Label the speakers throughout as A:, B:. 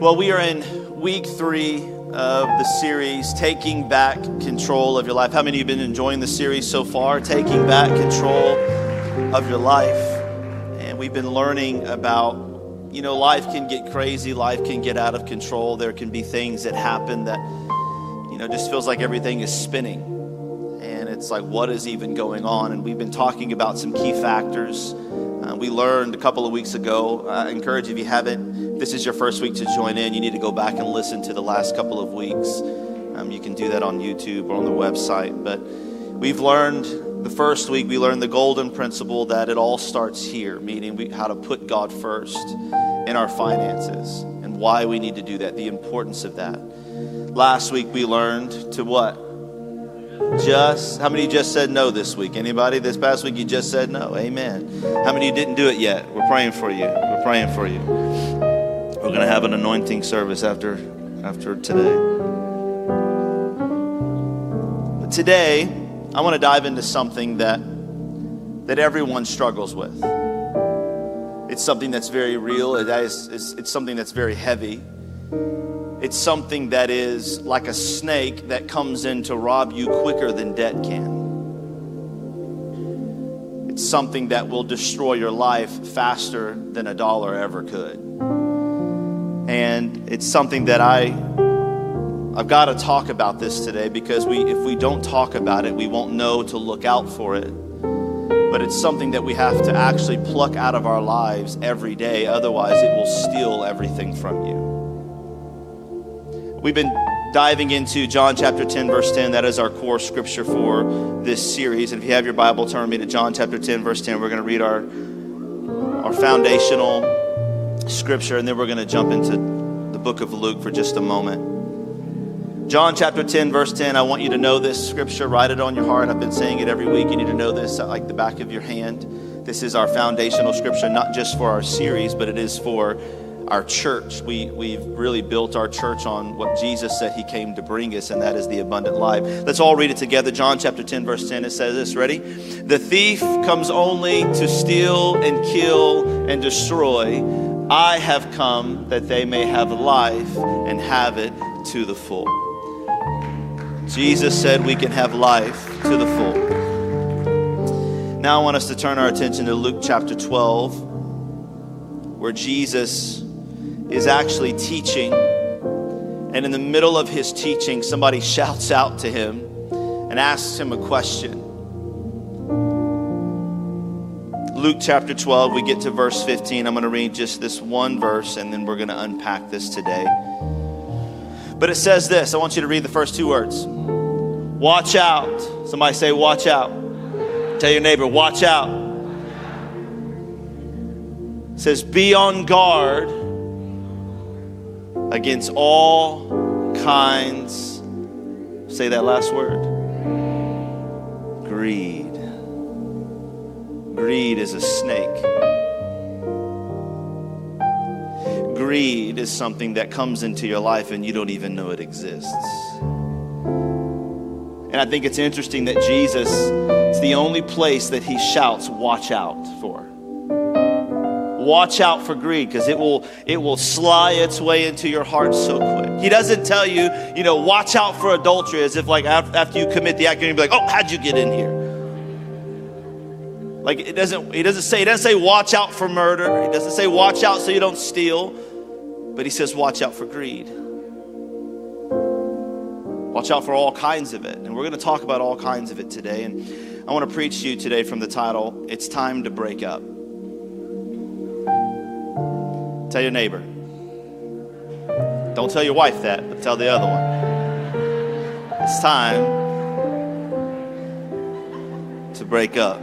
A: Well, we are in week 3 of the series, Taking Back Control of Your Life. How many of you have been enjoying the series so far? Taking Back Control of Your Life. And we've been learning about, life can get crazy, life can get out of control. There can be things that happen that, just feels like everything is spinning. And it's like, what is even going on? And we've been talking about some key factors. We learned a couple of weeks ago. I encourage you, if you haven't, if this is your first week to join in, you need to go back and listen to the last couple of weeks. You can do that on YouTube or on the website. But we've learned, the first week, we learned the golden principle that it all starts here, meaning how to put God first in our finances and why we need to do that, the importance of that. Last week, we learned to what? How many of you just said no this week? Anybody? This past week you just said no. Amen. How many of you didn't do it yet? We're praying for you. We're praying for you. We're going to have an anointing service after today. But today, I want to dive into something that everyone struggles with. It's something that's very real. It's something that's very heavy. It's something that is like a snake that comes in to rob you quicker than debt can. It's something that will destroy your life faster than a dollar ever could. And it's something that I've got to talk about this today, because if we don't talk about it, we won't know to look out for it. But it's something that we have to actually pluck out of our lives every day. Otherwise, it will steal everything from you. We've been diving into John chapter 10, verse 10. That is our core scripture for this series. And if you have your Bible, turn me to John chapter 10, verse 10. We're going to read our foundational scripture, and then we're going to jump into the book of Luke for just a moment. John chapter 10, verse 10. I want you to know this scripture. Write it on your heart. I've been saying it every week. You need to know this like the back of your hand. This is our foundational scripture, not just for our series, but it is for our church. We've really built our church on what Jesus said he came to bring us, and that is the abundant life. Let's all read it together. John chapter 10, verse 10. It says this, ready? The thief comes only to steal and kill and destroy. I have come that they may have life and have it to the full. Jesus said we can have life to the full. Now I want us to turn our attention to Luke chapter 12, where Jesus is actually teaching, and in the middle of his teaching, somebody shouts out to him and asks him a question. Luke chapter 12, we get to verse 15. I'm going to read just this one verse, and then we're going to unpack this today. But it says this. I want you to read the first 2 words. Watch out. Somebody say, watch out. Tell your neighbor, watch out. It says, be on guard against all kinds, say that last word, greed. Greed is a snake. Greed is something that comes into your life and you don't even know it exists. And I think it's interesting that Jesus, it's the only place that he shouts, watch out for. Watch out for greed, because it will slide its way into your heart so quick. He doesn't tell you, watch out for adultery, as if like after you commit the act, you're gonna be like, oh, how'd you get in here? Like he doesn't say watch out for murder. He doesn't say watch out so you don't steal, but he says watch out for greed. Watch out for all kinds of it. And we're going to talk about all kinds of it today. And I want to preach to you today from the title, It's Time to Break Up. Tell your neighbor. Don't tell your wife that, but tell the other one. It's time to break up.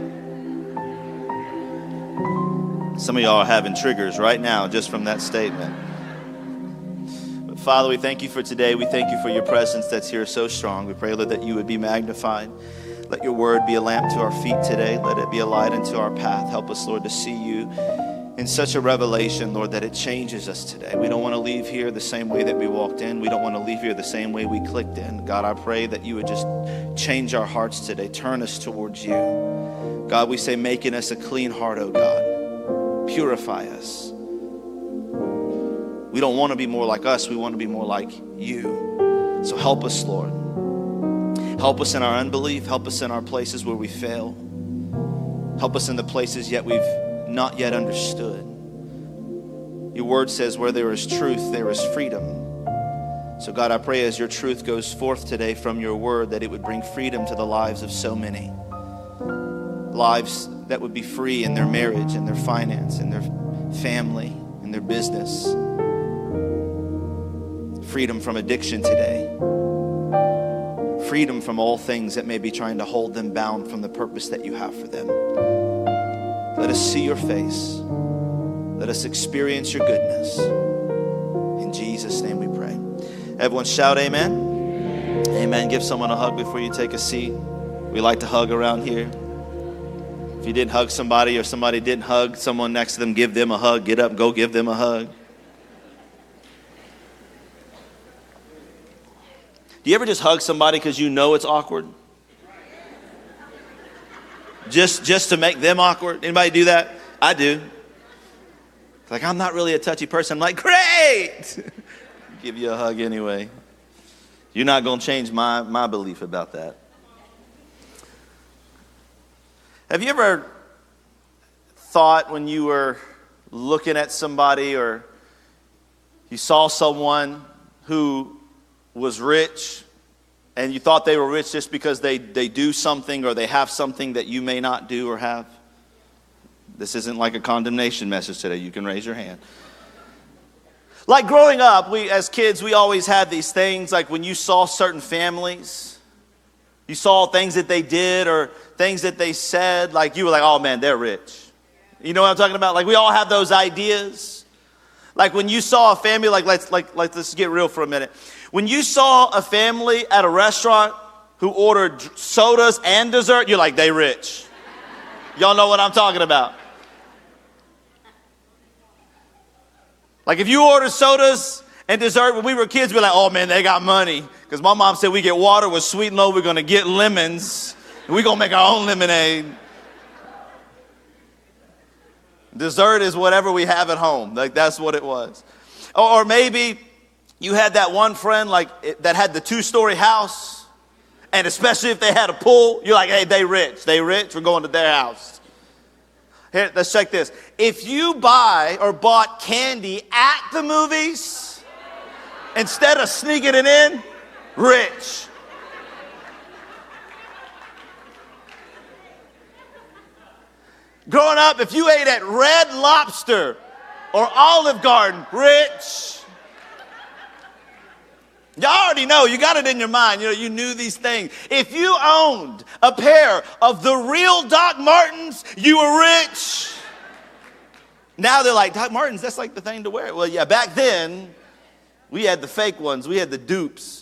A: Some of y'all are having triggers right now just from that statement. But Father, we thank you for today. We thank you for your presence that's here so strong. We pray, Lord, that you would be magnified. Let your word be a lamp to our feet today. Let it be a light into our path. Help us, Lord, to see you in such a revelation, Lord, that it changes us today. We don't want to leave here the same way that we walked in. We don't want to leave here the same way we clicked in. God, I pray that you would just change our hearts today. Turn us towards you. God, we say, making us a clean heart, oh God. Purify us. We don't want to be more like us. We want to be more like you. So help us, Lord. Help us in our unbelief. Help us in our places where we fail. Help us in the places yet we've not yet understood. Your word says where there is truth, there is freedom. So God, I pray as your truth goes forth today from your word that it would bring freedom to the lives of so many. Lives that would be free in their marriage, in their finance, in their family, in their business. Freedom from addiction today. Freedom from all things that may be trying to hold them bound from the purpose that you have for them. Let us see your face. Let us experience your goodness. In Jesus' name we pray. Everyone shout amen. Amen. Give someone a hug before you take a seat. We like to hug around here. If you didn't hug somebody or somebody didn't hug someone next to them, give them a hug. Get up, go give them a hug. Do you ever just hug somebody because you know it's awkward? Just to make them awkward? Anybody do that? I do. Like, I'm not really a touchy person. I'm like, great! Give you a hug anyway. You're not going to change my belief about that. Have you ever thought when you were looking at somebody or you saw someone who was rich and you thought they were rich just because they do something or they have something that you may not do or have? This isn't like a condemnation message today. You can raise your hand. Like growing up, as kids, we always had these things, like when you saw certain families, you saw things that they did or things that they said, like you were like, oh man, they're rich. You know what I'm talking about? Like we all have those ideas. Like when you saw a family, let's get real for a minute. When you saw a family at a restaurant who ordered sodas and dessert, you're like, they rich. Y'all know what I'm talking about. Like if you ordered sodas and dessert when we were kids, we're like, oh man, they got money. Because my mom said we get water with sweet and low, we're going to get lemons. And we're going to make our own lemonade. Dessert is whatever we have at home. Like that's what it was. Or maybe you had that one friend that had the 2-story house. And especially if they had a pool, you're like, hey, they rich. They rich, we're going to their house. Here, let's check this. If you buy or bought candy at the movies, instead of sneaking it in, rich. Growing up, if you ate at Red Lobster or Olive Garden, rich. Y'all already know, you got it in your mind, you knew these things. If you owned a pair of the real Doc Martens, you were rich. Now they're like, Doc Martens, that's like the thing to wear. Well, yeah, back then, we had the fake ones. We had the dupes.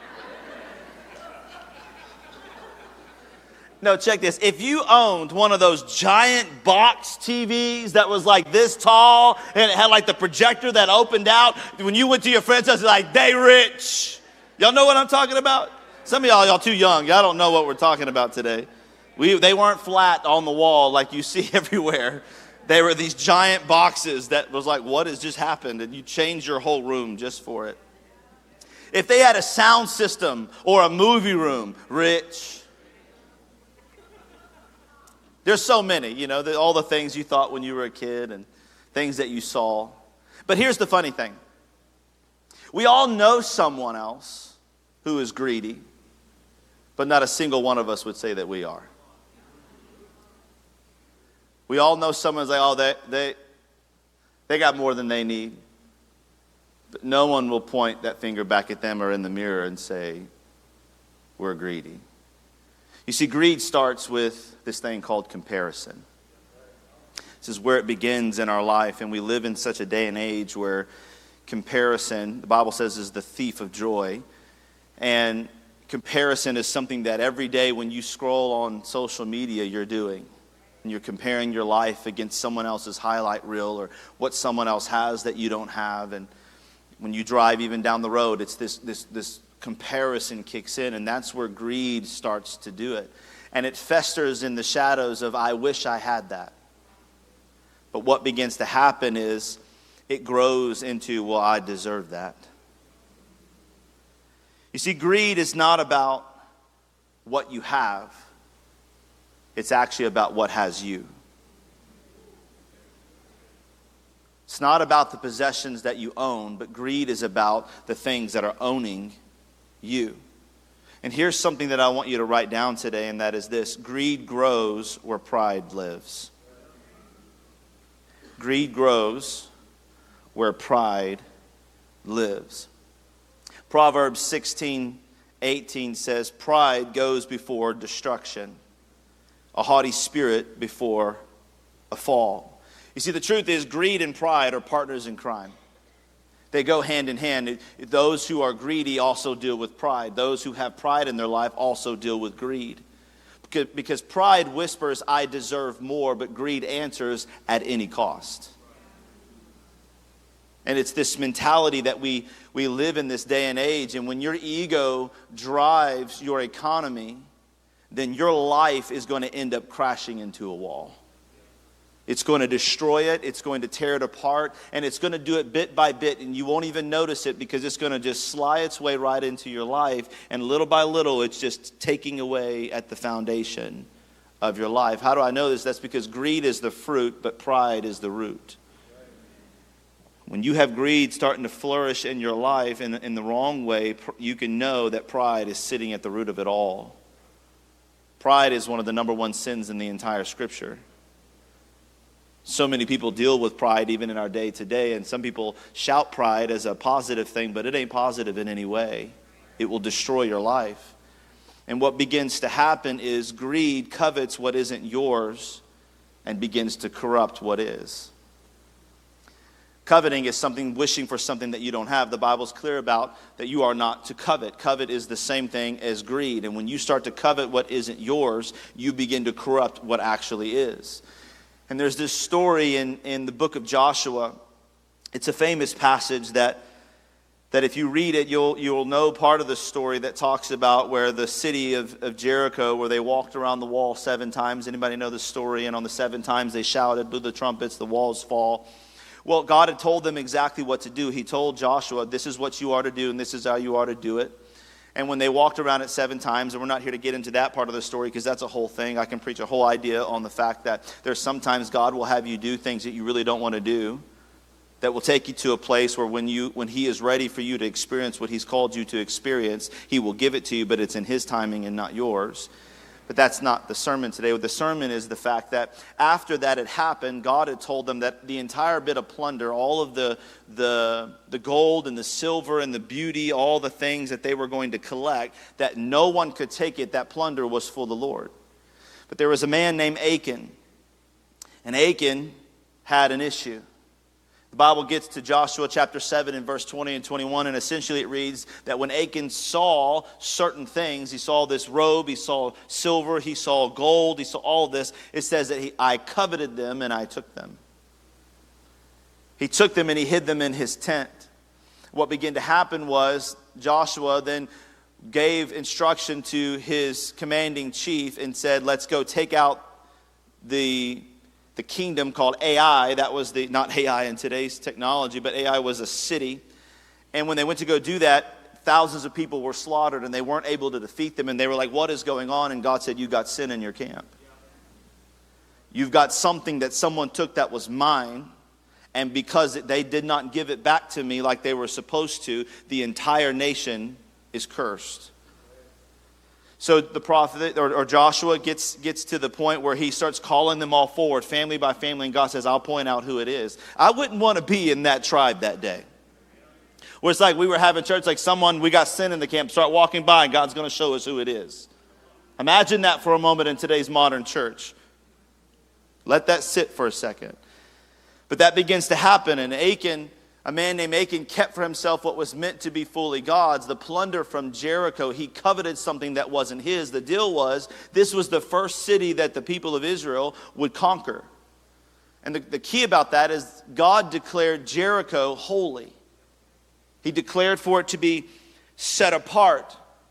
A: No, check this. If you owned one of those giant box TVs that was like this tall and it had like the projector that opened out, when you went to your friend's house, like, they rich. Y'all know what I'm talking about? Some of y'all too young. Y'all don't know what we're talking about today. They weren't flat on the wall like you see everywhere. They were these giant boxes that was like, what has just happened? And you changed your whole room just for it. If they had a sound system or a movie room, rich. There's so many, all the things you thought when you were a kid and things that you saw. But here's the funny thing. We all know someone else who is greedy, but not a single one of us would say that we are. We all know someone's like, oh, they got more than they need. But no one will point that finger back at them or in the mirror and say, we're greedy. You see, greed starts with this thing called comparison. This is where it begins in our life, and we live in such a day and age where comparison, the Bible says, is the thief of joy. And comparison is something that every day when you scroll on social media, you're doing. And you're comparing your life against someone else's highlight reel or what someone else has that you don't have. And when you drive even down the road, it's this comparison kicks in, and that's where greed starts to do it. And it festers in the shadows of, I wish I had that. But what begins to happen is it grows into, well, I deserve that. You see, greed is not about what you have. It's actually about what has you. It's not about the possessions that you own, but greed is about the things that are owning you. And here's something that I want you to write down today, and that is this: greed grows where pride lives. Greed grows where pride lives. Proverbs 16:18 says, pride goes before destruction, a haughty spirit before a fall. You see, the truth is, greed and pride are partners in crime. They go hand in hand. Those who are greedy also deal with pride. Those who have pride in their life also deal with greed. Because pride whispers, I deserve more, but greed answers at any cost. And it's this mentality that we live in this day and age. And when your ego drives your economy, then your life is going to end up crashing into a wall. It's going to destroy it. It's going to tear it apart. And it's going to do it bit by bit. And you won't even notice it because it's going to just slide its way right into your life. And little by little, it's just taking away at the foundation of your life. How do I know this? That's because greed is the fruit, but pride is the root. When you have greed starting to flourish in your life in the wrong way, you can know that pride is sitting at the root of it all. Pride is one of the number one sins in the entire Scripture. So many people deal with pride even in our day today, and some people shout pride as a positive thing, but it ain't positive in any way. It will destroy your life. And what begins to happen is greed covets what isn't yours and begins to corrupt what is. Coveting is something, wishing for something that you don't have. The Bible's clear about that you are not to covet. Covet is the same thing as greed. And when you start to covet what isn't yours, you begin to corrupt what actually is. And there's this story in the book of Joshua. It's a famous passage that if you read it, you'll know part of the story that talks about where the city of Jericho, where they walked around the wall 7 times. Anybody know the story? And on the 7 times they shouted, blew the trumpets, the walls fall. Well, God had told them exactly what to do. He told Joshua, this is what you are to do, and this is how you are to do it. And when they walked around it 7 times, and we're not here to get into that part of the story because that's a whole thing. I can preach a whole idea on the fact that there's sometimes God will have you do things that you really don't want to do, that will take you to a place where when He is ready for you to experience what He's called you to experience, He will give it to you, but it's in His timing and not yours. But that's not the sermon today. The sermon is the fact that after that had happened, God had told them that the entire bit of plunder, all of the gold and the silver and the beauty, all the things that they were going to collect, that no one could take it, that plunder was for the Lord. But there was a man named Achan, and Achan had an issue. The Bible gets to Joshua chapter 7 and verse 20 and 21, and essentially it reads that when Achan saw certain things, he saw this robe, he saw silver, he saw gold, he saw all this, it says that I coveted them and I took them. He took them and he hid them in his tent. What began to happen was Joshua then gave instruction to his commanding chief and said, let's go take out the kingdom called Ai. That was not Ai in today's technology, but Ai was a city. And when they went to go do that, thousands of people were slaughtered and they weren't able to defeat them. And they were like, what is going on? And God said, you've got sin in your camp. You've got something that someone took that was mine. And because they did not give it back to me like they were supposed to, the entire nation is cursed. So the prophet or Joshua gets to the point where he starts calling them all forward, family by family, and God says, I'll point out who it is. I wouldn't want to be in that tribe that day. Where it's like we were having church, like we got sin in the camp, start walking by, and God's going to show us who it is. Imagine that for a moment in today's modern church. Let that sit for a second. But that begins to happen, and a man named Achan kept for himself what was meant to be fully God's. The plunder from Jericho, he coveted something that wasn't his. The deal was, this was the first city that the people of Israel would conquer. And the key about that is God declared Jericho holy. He declared for it to be set apart.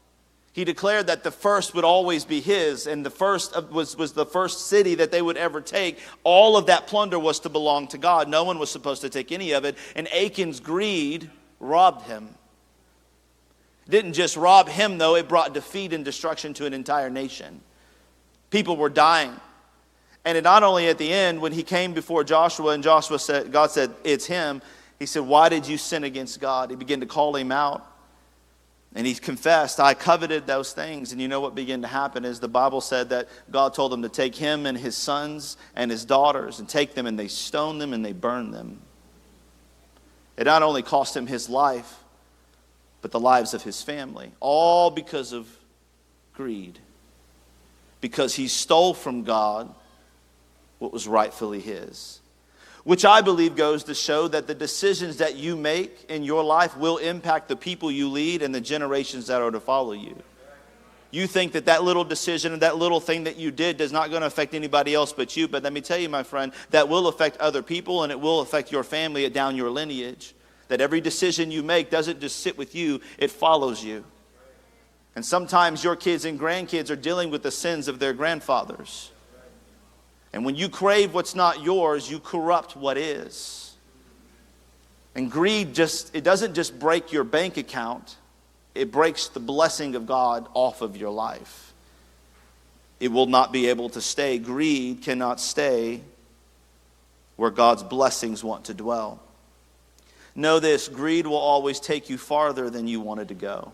A: He declared that the first would always be his, and the first was the first city that they would ever take. All of that plunder was to belong to God. No one was supposed to take any of it, and Achan's greed robbed him. It didn't just rob him, though. It brought defeat and destruction to an entire nation. People were dying. And it not only at the end, when he came before Joshua, and Joshua said, God said, it's him. He said, why did you sin against God? He began to call him out. And he confessed, I coveted those things. And you know what began to happen is the Bible said that God told him to take him and his sons and his daughters and take them, and they stoned them and they burned them. It not only cost him his life, but the lives of his family. All because of greed. Because he stole from God what was rightfully his. Which I believe goes to show that the decisions that you make in your life will impact the people you lead and the generations that are to follow you. You think that that little decision and that little thing that you did is not going to affect anybody else but you. But let me tell you, my friend, that will affect other people, and it will affect your family down your lineage. That every decision you make doesn't just sit with you, it follows you. And sometimes your kids and grandkids are dealing with the sins of their grandfathers. And when you crave what's not yours, you corrupt what is. And greed it doesn't just break your bank account. It breaks the blessing of God off of your life. It will not be able to stay. Greed cannot stay where God's blessings want to dwell. Know this, greed will always take you farther than you wanted to go.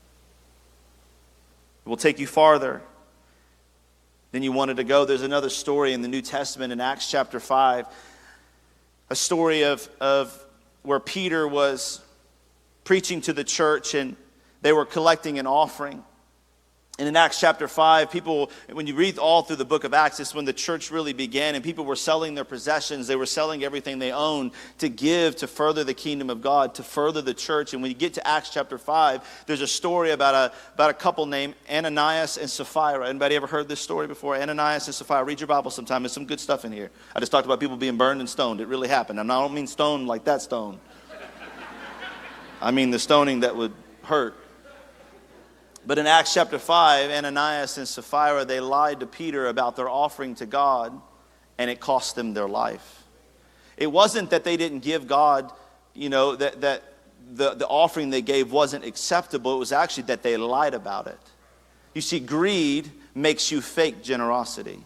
A: It will take you farther than you wanted to go. There's another story in the New Testament in Acts chapter 5. A story of where Peter was preaching to the church and they were collecting an offering. And in Acts chapter 5, people, when you read all through the book of Acts, it's when the church really began and people were selling their possessions. They were selling everything they owned to give to further the kingdom of God, to further the church. And when you get to Acts chapter 5, there's a story about a couple named Ananias and Sapphira. Anybody ever heard this story before? Ananias and Sapphira. Read your Bible sometime. There's some good stuff in here. I just talked about people being burned and stoned. It really happened. And I don't mean stoned like that stone. I mean the stoning that would hurt. But in Acts chapter 5, Ananias and Sapphira, they lied to Peter about their offering to God, and it cost them their life. It wasn't that they didn't give God, that the offering they gave wasn't acceptable. It was actually that they lied about it. You see, greed makes you fake generosity.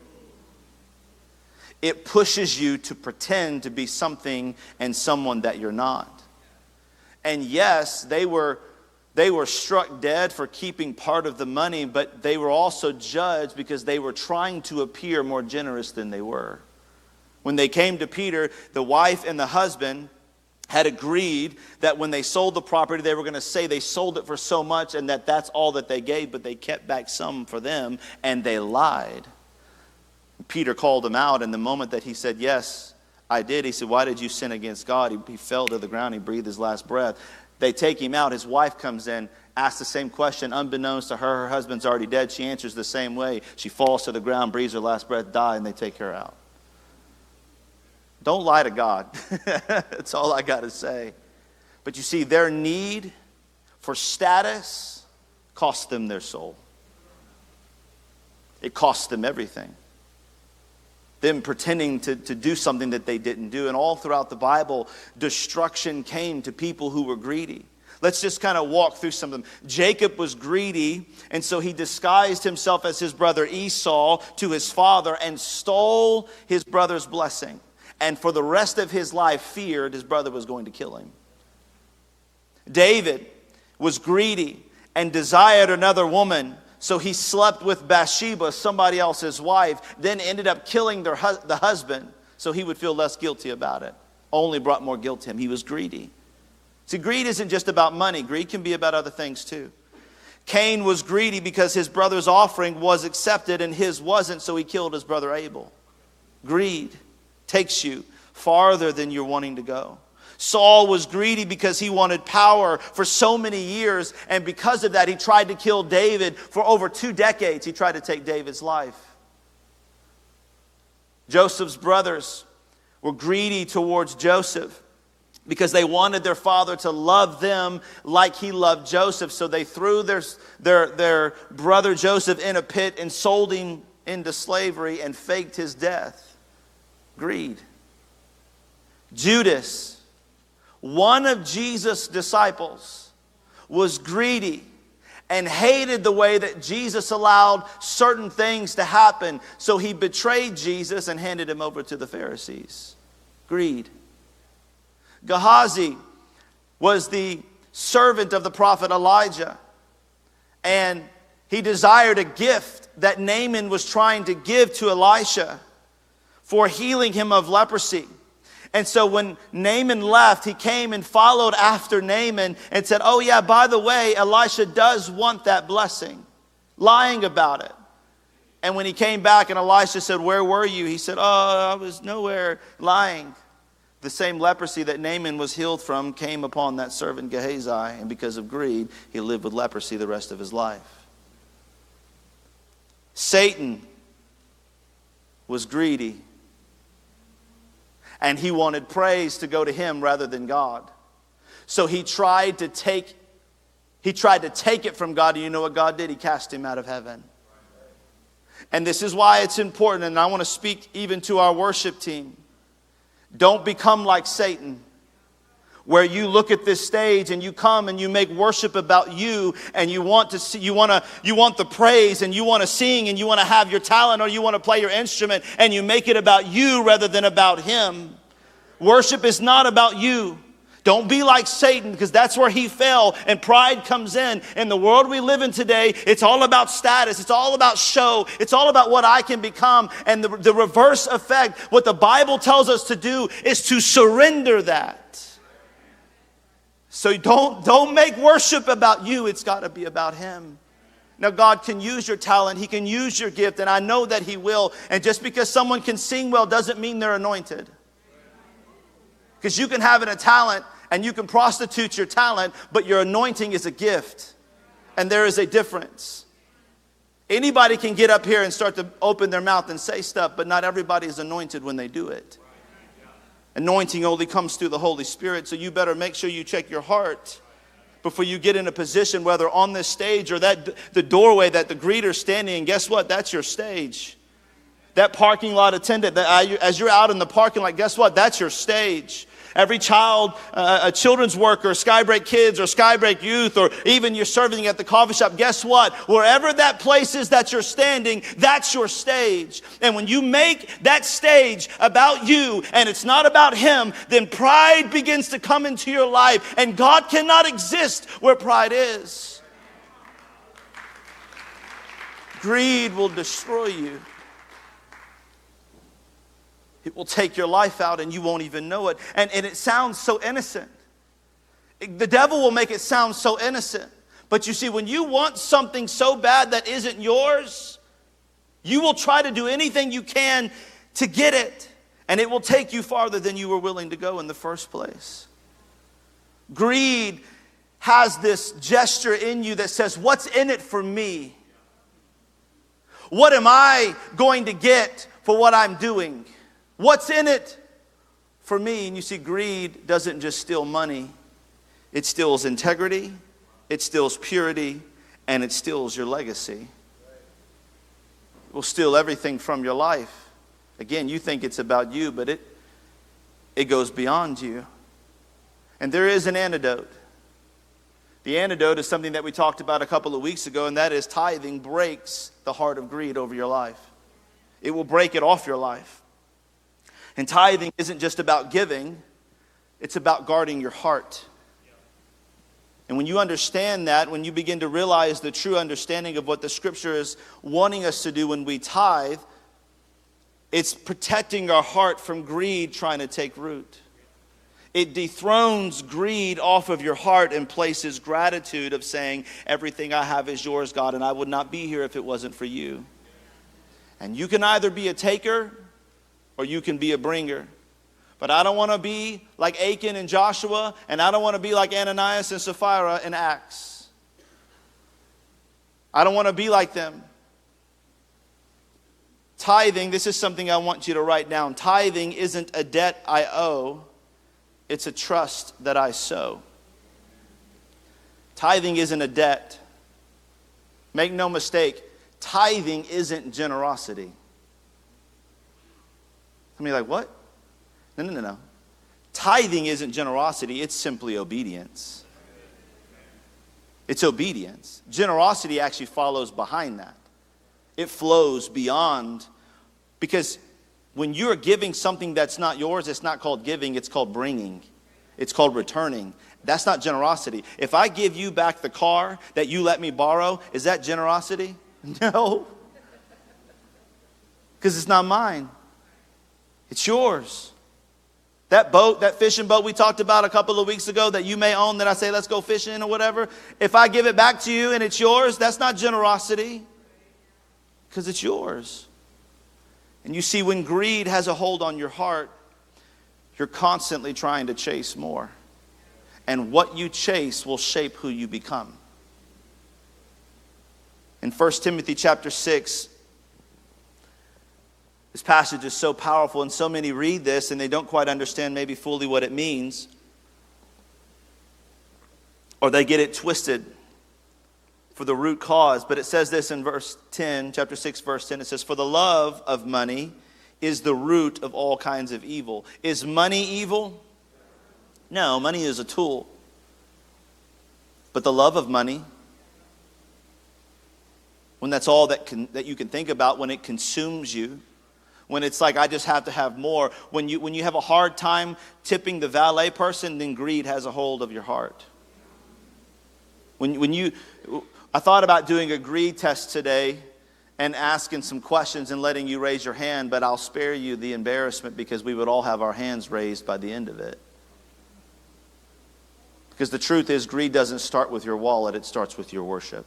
A: It pushes you to pretend to be something and someone that you're not. And yes, they were struck dead for keeping part of the money, but they were also judged because they were trying to appear more generous than they were. When they came to Peter, the wife and the husband had agreed that when they sold the property, they were going to say they sold it for so much and that's all that they gave, but they kept back some for them, and they lied. Peter called him out, and the moment that he said, yes, I did, he said, why did you sin against God? He fell to the ground, he breathed his last breath. They take him out. His wife comes in, asks the same question. Unbeknownst to her, her husband's already dead. She answers the same way. She falls to the ground, breathes her last breath, dies, and they take her out. Don't lie to God. That's all I got to say. But you see, their need for status cost them their soul. It cost them everything. Them pretending to do something that they didn't do. And all throughout the Bible, destruction came to people who were greedy. Let's just kind of walk through some of them. Jacob was greedy, and so he disguised himself as his brother Esau to his father and stole his brother's blessing. And for the rest of his life, feared his brother was going to kill him. David was greedy and desired another woman. So he slept with Bathsheba, somebody else's wife, then ended up killing the husband so he would feel less guilty about it. Only brought more guilt to him. He was greedy. See, greed isn't just about money. Greed can be about other things too. Cain was greedy because his brother's offering was accepted and his wasn't, so he killed his brother Abel. Greed takes you farther than you're wanting to go. Saul was greedy because he wanted power for so many years, and because of that, he tried to kill David for over 2 decades. He tried to take David's life. Joseph's brothers were greedy towards Joseph. because they wanted their father to love them like he loved Joseph. So they threw their brother Joseph in a pit and sold him into slavery and faked his death. Greed. Judas, one of Jesus' disciples, was greedy and hated the way that Jesus allowed certain things to happen. So he betrayed Jesus and handed him over to the Pharisees. Greed. Gehazi was the servant of the prophet Elijah, and he desired a gift that Naaman was trying to give to Elisha for healing him of leprosy. And so when Naaman left, he came and followed after Naaman and said, oh yeah, by the way, Elisha does want that blessing, lying about it. And when he came back and Elisha said, where were you? He said, oh, I was nowhere, lying. The same leprosy that Naaman was healed from came upon that servant Gehazi, and because of greed, he lived with leprosy the rest of his life. Satan was greedy, and he wanted praise to go to him rather than God. So he tried to take it from God, and you know what God did? He cast him out of heaven. And this is why it's important, and I want to speak even to our worship team. Don't become like Satan, where you look at this stage and you come and you make worship about you, and you want to see, you want the praise, and you want to sing, and you want to have your talent, or you want to play your instrument, and you make it about you rather than about him. Worship is not about you. Don't be like Satan, because that's where he fell and pride comes in. In the world we live in today, it's all about status. It's all about show. It's all about what I can become. And the reverse effect, what the Bible tells us to do, is to surrender that. So don't make worship about you. It's got to be about him. Now, God can use your talent. He can use your gift, and I know that he will. And just because someone can sing well doesn't mean they're anointed. Because you can have a talent and you can prostitute your talent, but your anointing is a gift. And there is a difference. Anybody can get up here and start to open their mouth and say stuff, but not everybody is anointed when they do it. Anointing only comes through the Holy Spirit, so you better make sure you check your heart before you get in a position, whether on this stage or the doorway that the greeter's standing in. Guess what? That's your stage. That parking lot attendant, as you're out in the parking lot, guess what? That's your stage. Every child, a children's worker, Skybreak Kids or Skybreak Youth, or even you're serving at the coffee shop, guess what? Wherever that place is that you're standing, that's your stage. And when you make that stage about you and it's not about him, then pride begins to come into your life, and God cannot exist where pride is. Greed will destroy you. It will take your life out and you won't even know it. And it sounds so innocent. The devil will make it sound so innocent. But you see, when you want something so bad that isn't yours, you will try to do anything you can to get it. And it will take you farther than you were willing to go in the first place. Greed has this gesture in you that says, what's in it for me? What am I going to get for what I'm doing? What's in it for me? And you see, greed doesn't just steal money. It steals integrity, it steals purity, and it steals your legacy. It will steal everything from your life. Again, you think it's about you, but it goes beyond you. And there is an antidote. The antidote is something that we talked about a couple of weeks ago, and that is tithing breaks the heart of greed over your life. It will break it off your life. And tithing isn't just about giving, it's about guarding your heart. And when you understand that, when you begin to realize the true understanding of what the scripture is wanting us to do when we tithe, it's protecting our heart from greed trying to take root. It dethrones greed off of your heart and places gratitude of saying, everything I have is yours, God, and I would not be here if it wasn't for you. And you can either be a taker or you can be a bringer. But I don't want to be like Achan and Joshua, and I don't want to be like Ananias and Sapphira in Acts. I don't want to be like them. Tithing, this is something I want you to write down. Tithing isn't a debt I owe. it's a trust that I sow. Tithing isn't a debt. Make no mistake, tithing isn't generosity. I mean, like, what? No. Tithing isn't generosity, it's simply obedience. It's obedience. Generosity actually follows behind that. It flows beyond, because when you're giving something that's not yours, it's not called giving, it's called bringing. It's called returning. That's not generosity. If I give you back the car that you let me borrow, is that generosity? No. Because it's not mine. It's yours. That boat, that fishing boat we talked about a couple of weeks ago that you may own, that I say, let's go fishing or whatever. If I give it back to you and it's yours, that's not generosity. Because it's yours. And you see, when greed has a hold on your heart, you're constantly trying to chase more. And what you chase will shape who you become. In 1 Timothy chapter 6, this passage is so powerful, and so many read this and they don't quite understand maybe fully what it means. Or they get it twisted for the root cause. But it says this in verse 10, chapter 6, verse 10. It says, "For the love of money is the root of all kinds of evil." Is money evil? No, money is a tool. But the love of money, when that's all that you can think about, when it consumes you, when it's like, I just have to have more, when you have a hard time tipping the valet person, then greed has a hold of your heart. I thought about doing a greed test today and asking some questions and letting you raise your hand, but I'll spare you the embarrassment because we would all have our hands raised by the end of it. Because the truth is, greed doesn't start with your wallet, it starts with your worship.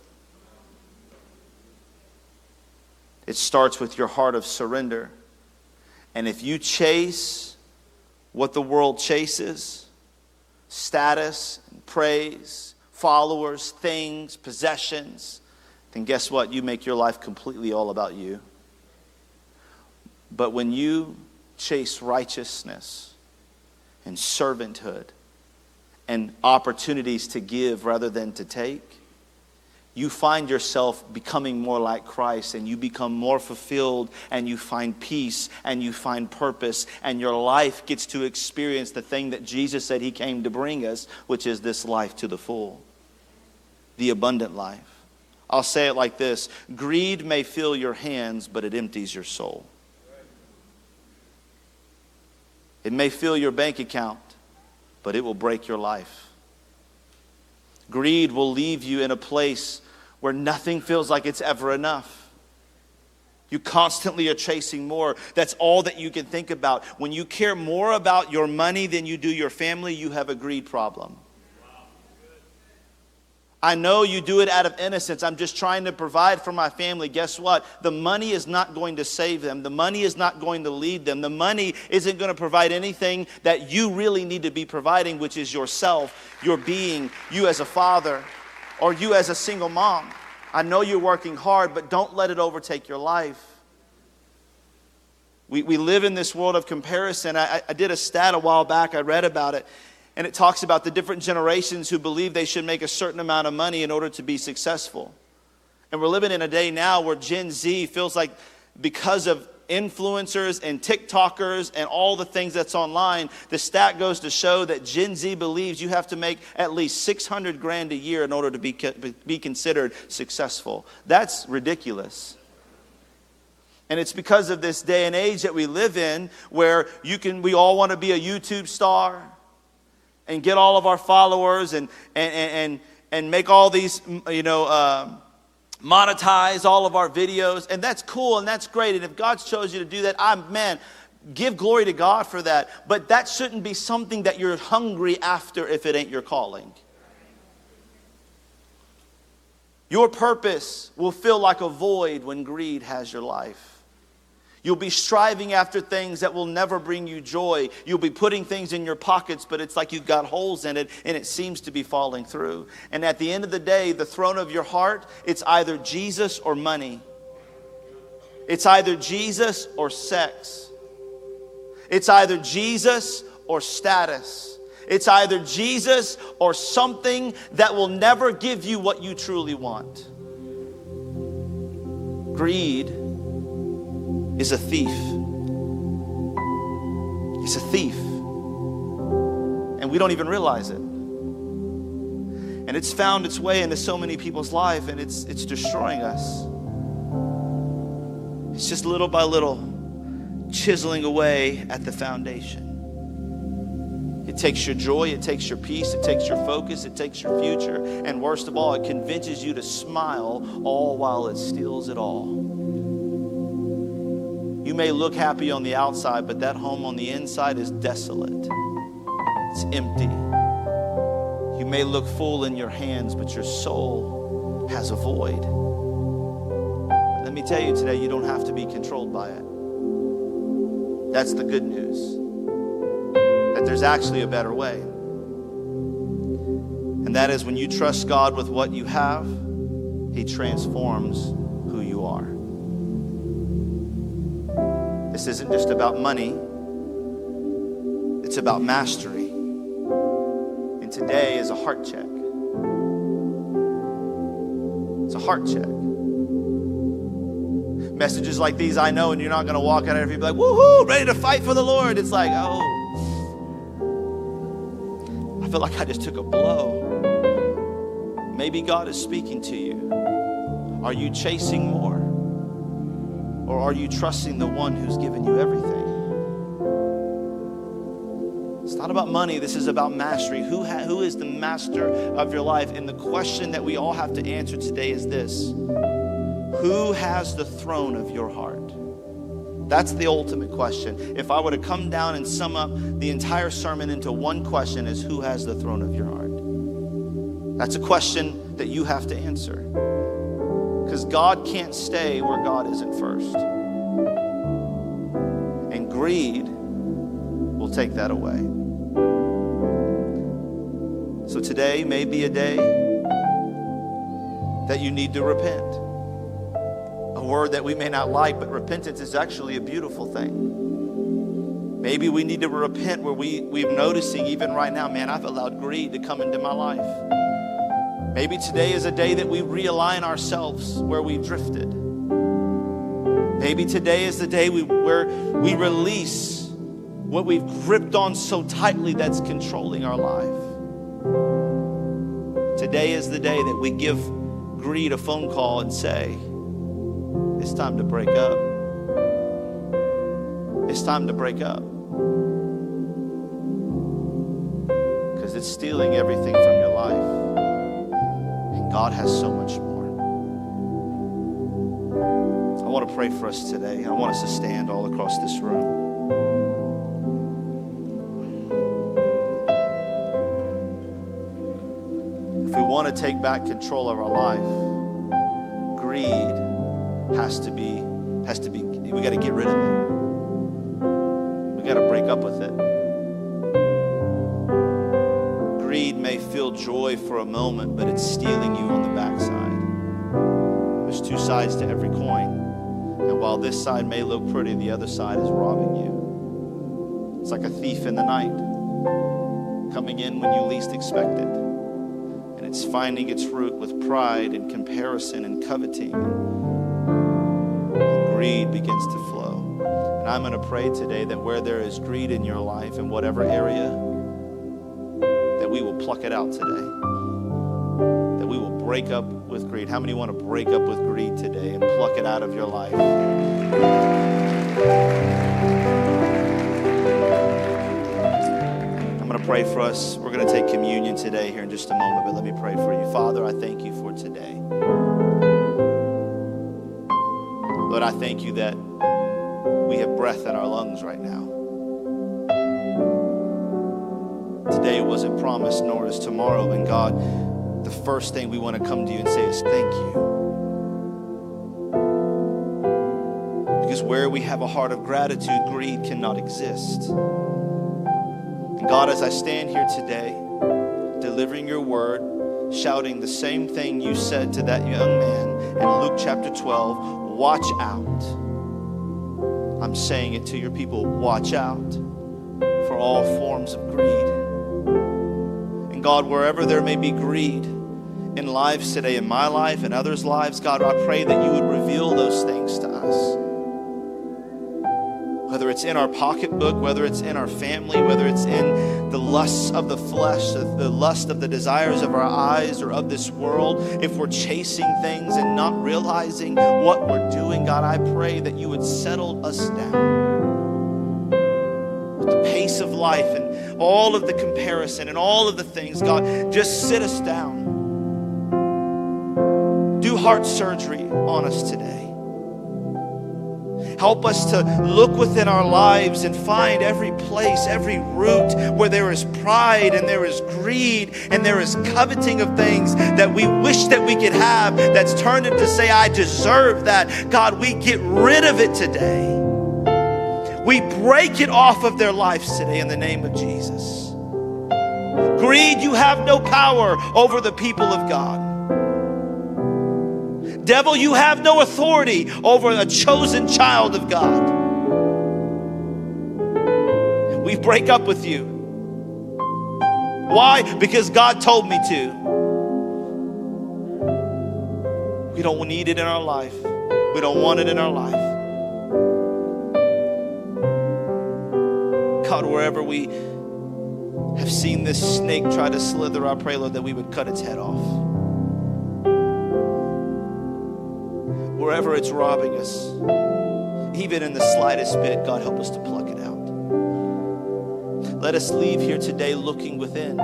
A: It starts with your heart of surrender. And if you chase what the world chases, status, praise, followers, things, possessions, then guess what? You make your life completely all about you. But when you chase righteousness and servanthood and opportunities to give rather than to take, you find yourself becoming more like Christ, and you become more fulfilled, and you find peace, and you find purpose, and your life gets to experience the thing that Jesus said he came to bring us, which is this life to the full, the abundant life. I'll say it like this: greed may fill your hands, but it empties your soul. It may fill your bank account, but it will break your life. Greed will leave you in a place where nothing feels like it's ever enough. You constantly are chasing more. That's all that you can think about. When you care more about your money than you do your family, you have a greed problem. I know you do it out of innocence. I'm just trying to provide for my family. Guess what? The money is not going to save them. The money is not going to lead them. The money isn't going to provide anything that you really need to be providing, which is yourself, your being, you as a father, or you as a single mom. I know you're working hard, but don't let it overtake your life. We live in this world of comparison. I did a stat a while back. I read about it. And it talks about the different generations who believe they should make a certain amount of money in order to be successful. And we're living in a day now where Gen Z feels like, because of influencers and TikTokers and all the things that's online, the stat goes to show that Gen Z believes you have to make at least $600,000 a year in order to be considered successful. That's ridiculous. And it's because of this day and age that we live in, where we all want to be a YouTube star and get all of our followers and make all these, monetize all of our videos. And that's cool and that's great. And if God's chose you to do that, give glory to God for that. But that shouldn't be something that you're hungry after if it ain't your calling. Your purpose will feel like a void when greed has your life. You'll be striving after things that will never bring you joy. You'll be putting things in your pockets, but it's like you've got holes in it and it seems to be falling through. And at the end of the day, the throne of your heart, it's either Jesus or money. It's either Jesus or sex. It's either Jesus or status. It's either Jesus or something that will never give you what you truly want. Greed is a thief. It's a thief. And we don't even realize it. And it's found its way into so many people's life, and it's destroying us. It's just little by little chiseling away at the foundation. It takes your joy, it takes your peace, it takes your focus, it takes your future, and worst of all, it convinces you to smile all while it steals it all. You may look happy on the outside, but that home on the inside is desolate. It's empty. You may look full in your hands, but your soul has a void. Let me tell you today, you don't have to be controlled by it. That's the good news. That there's actually a better way. And that is when you trust God with what you have, He transforms who you are. This isn't just about money. It's about mastery. And today is a heart check. It's a heart check. Messages like these, I know, and you're not going to walk out of here and be like, woohoo, ready to fight for the Lord. It's like, oh, I feel like I just took a blow. Maybe God is speaking to you. Are you chasing more? Or are you trusting the one who's given you everything? It's not about money. This is about mastery. Who is the master of your life? And the question that we all have to answer today is this. Who has the throne of your heart? That's the ultimate question. If I were to come down and sum up the entire sermon into one question, is who has the throne of your heart? That's a question that you have to answer. Because God can't stay where God isn't first. And greed will take that away. So today may be a day that you need to repent. A word that we may not like, but repentance is actually a beautiful thing. Maybe we need to repent where we're noticing even right now, man, I've allowed greed to come into my life. Maybe today is a day that we realign ourselves where we drifted. Maybe today is the day where we release what we've gripped on so tightly that's controlling our life. Today is the day that we give greed a phone call and say, it's time to break up. It's time to break up. Because it's stealing everything from your life. God has so much more. I want to pray for us today. I want us to stand all across this room. If we want to take back control of our life, greed has to be, we got to get rid of it. We got to break up with it. Greed may feel joy for a moment, but it's stealing you on the backside. There's two sides to every coin. And while this side may look pretty, the other side is robbing you. It's like a thief in the night, coming in when you least expect it. And it's finding its root with pride and comparison and coveting. And greed begins to flow. And I'm going to pray today that where there is greed in your life, in whatever area, that we will pluck it out today. That we will break up with greed. How many want to break up with greed today and pluck it out of your life? I'm going to pray for us. We're going to take communion today here in just a moment, but let me pray for you. Father, I thank you for today. Lord, I thank you that we have breath in our lungs right now. Today wasn't promised, nor is tomorrow. And God, the first thing we want to come to you and say is thank you. Because where we have a heart of gratitude, greed cannot exist. And God, as I stand here today, delivering your word, shouting the same thing you said to that young man in Luke chapter 12, watch out. I'm saying it to your people, watch out for all forms of greed. And God, wherever there may be greed in lives today, in my life and others' lives, God, I pray that you would reveal those things to us. Whether it's in our pocketbook, whether it's in our family, whether it's in the lusts of the flesh, the lust of the desires of our eyes or of this world, if we're chasing things and not realizing what we're doing, God, I pray that you would settle us down. With the pace of life and all of the comparison and all of the things, God, just sit us down. Do heart surgery on us today. Help us to look within our lives and find every place, every root where there is pride and there is greed and there is coveting of things that we wish that we could have, that's turned into say, I deserve that. God, we get rid of it today. We break it off of their lives today in the name of Jesus. Greed, you have no power over the people of God. Devil, you have no authority over a chosen child of God. We break up with you. Why? Because God told me to. We don't need it in our life. We don't want it in our life. God, wherever we have seen this snake try to slither, I pray, Lord, that we would cut its head off. Wherever it's robbing us, even in the slightest bit, God, help us to pluck it out. Let us leave here today looking within.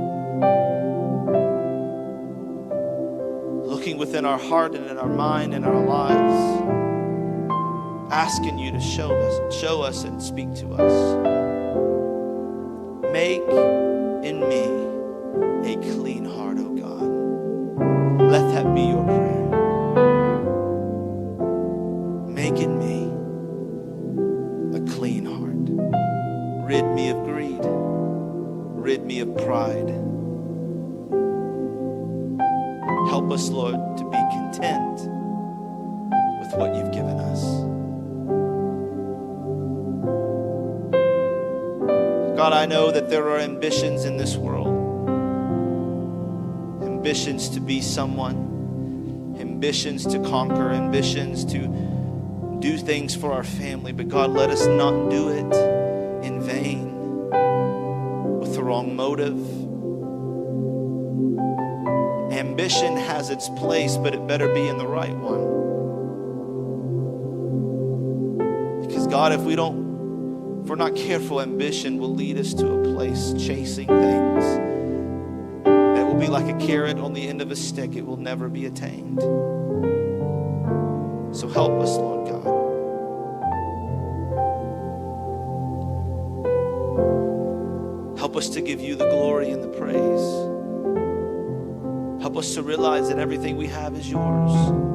A: Looking within our heart and in our mind and our lives. Asking you to show us and speak to us. Make in me a clean heart, oh God. Let that be your prayer. Make in me a clean heart. Rid me of greed. Rid me of pride. Help us, Lord, to be content with what you've given us. God, I know that there are ambitions in this world. Ambitions to be someone. Ambitions to conquer. Ambitions to do things for our family, but God, let us not do it in vain, with the wrong motive. Ambition has its place, but it better be in the right one. Because God, if we're not careful, ambition will lead us to a place chasing things that will be like a carrot on the end of a stick. It will never be attained. So help us, Lord God. Help us to give you the glory and the praise. Help us to realize that everything we have is yours.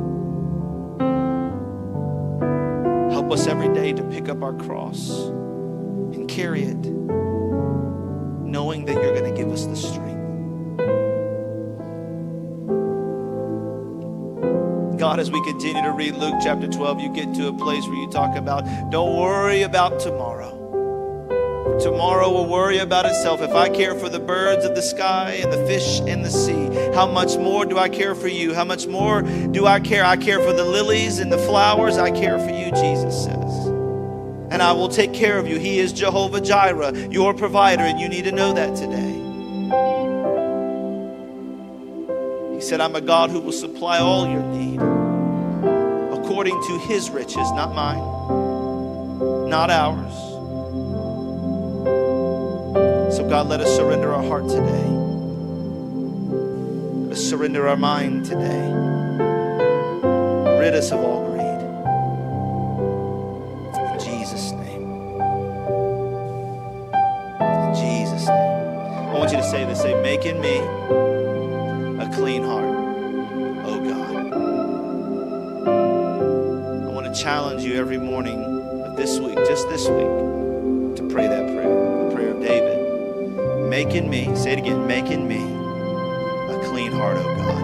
A: Help us every day to pick up our cross and carry it, knowing that you're going to give us the strength. God, as we continue to read Luke chapter 12, you get to a place where you talk about, don't worry about tomorrow. Tomorrow will worry about itself. If I care for the birds of the sky and the fish in the sea, how much more do I care for you? How much more do I care? I care for the lilies and the flowers. I care for you, Jesus says. And I will take care of you. He is Jehovah Jireh, your provider, and you need to know that today. He said, I'm a God who will supply all your need according to his riches, not mine, not ours. So God, let us surrender our heart today. Let us surrender our mind today. Rid us of all greed. In Jesus' name. In Jesus' name. I want you to say this. Say, make in me a clean heart, oh God. I want to challenge you every morning of this week, just this week, to pray that prayer, the prayer of David. Make in me, say it again, make in me a clean heart, oh God.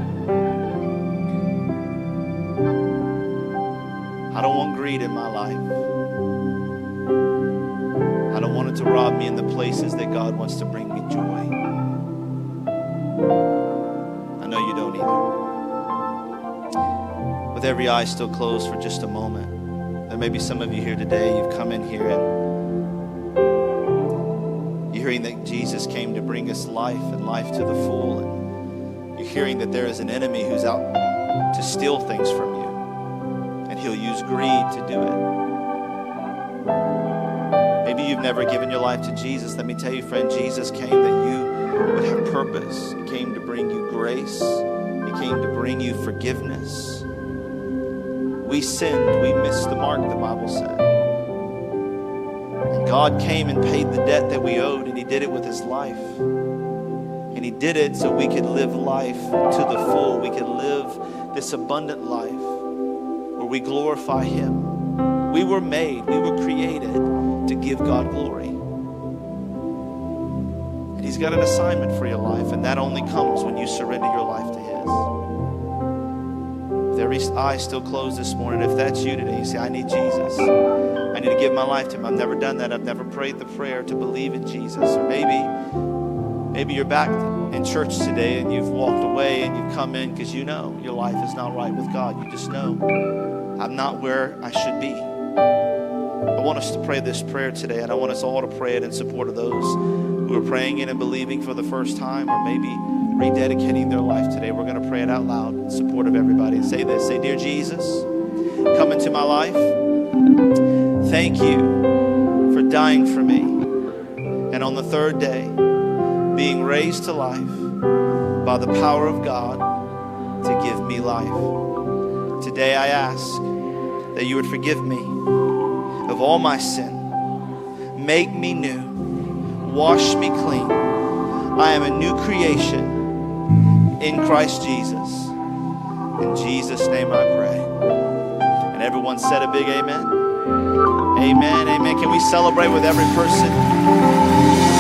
A: I don't want greed in my life. I don't want it to rob me in the places that God wants to bring me joy. I know you don't either. With every eye still closed for just a moment, there may be some of you here today, you've come in here and you're hearing that Jesus came to bring us life and life to the full. And you're hearing that there is an enemy who's out to steal things from you. And he'll use greed to do it. Maybe you've never given your life to Jesus. Let me tell you, friend, Jesus came that you would have purpose. He came to bring you grace. He came to bring you forgiveness. We sinned. We missed the mark, the Bible said. And God came and paid the debt that we owed, and he did it with his life. And he did it so we could live life to the full. We could live this abundant life where we glorify him. We were made, we were created to give God glory. And he's got an assignment for your life, and that only comes when you surrender your life to his. With every eye still closed this morning, if that's you today, you say, I need Jesus. I need to give my life to him. I've never done that. I've never prayed the prayer to believe in Jesus. Or maybe you're back in church today and you've walked away and you've come in because you know your life is not right with God. You just know, I'm not where I should be. I want us to pray this prayer today, and I want us all to pray it in support of those who are praying it and believing for the first time, or maybe rededicating their life today. We're going to pray it out loud in support of everybody. And say this, say, Dear Jesus, come into my life. Thank you for dying for me. And on the third day, being raised to life by the power of God to give me life. Today I ask that you would forgive me of all my sin. Make me new. Wash me clean. I am a new creation in Christ Jesus. In Jesus' name I pray. And everyone said a big amen. Amen, amen. Can we celebrate with every person